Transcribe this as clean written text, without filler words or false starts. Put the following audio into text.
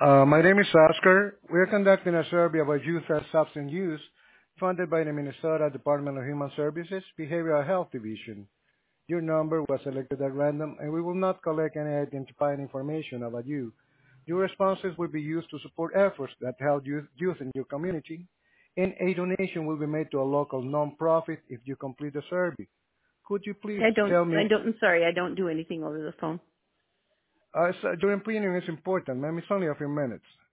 My name is Oscar. We are conducting a survey about youth substance use funded by the Minnesota Department of Human Services Behavioral Health Division. Your number was selected at random, and we will not collect any identifying information about you. Your responses will be used to support efforts that help youth in your community, and a donation will be made to a local nonprofit if you complete the survey. Could you please tell me? I'm sorry, I don't do anything over the phone. Your opinion is important, ma'am. It's only a few minutes.